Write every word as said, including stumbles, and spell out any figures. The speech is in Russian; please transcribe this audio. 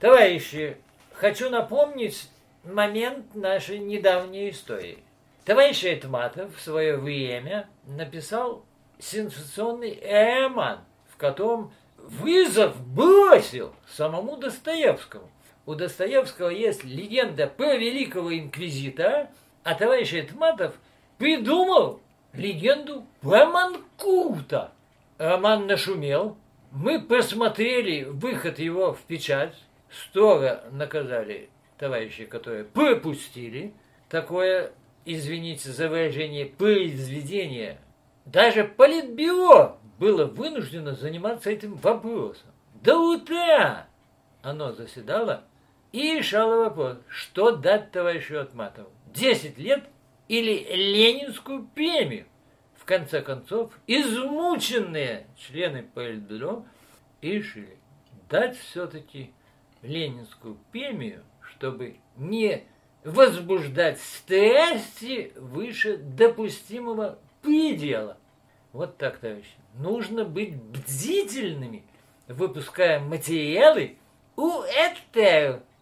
Товарищи, хочу напомнить момент нашей недавней истории. Товарищ Айтматов в свое время написал сенсационный роман, в котором вызов бросил самому Достоевскому. У Достоевского есть легенда про великого инквизитора, а товарищ Айтматов придумал легенду про Манкурта. Роман нашумел. Мы просмотрели выход его в печать. Строго наказали товарищей, которые пропустили такое, извините за выражение, произведение. Даже Политбюро было вынуждено заниматься этим вопросом. До утра оно заседало и решало вопрос, что дать товарищу Айтматову. Десять лет или Ленинскую премию. В конце концов, измученные члены Политбюро решили дать все-таки Ленинскую премию, чтобы не возбуждать страсти выше допустимого предела. Вот так, товарищи. Нужно быть бдительными, выпуская материалы у этого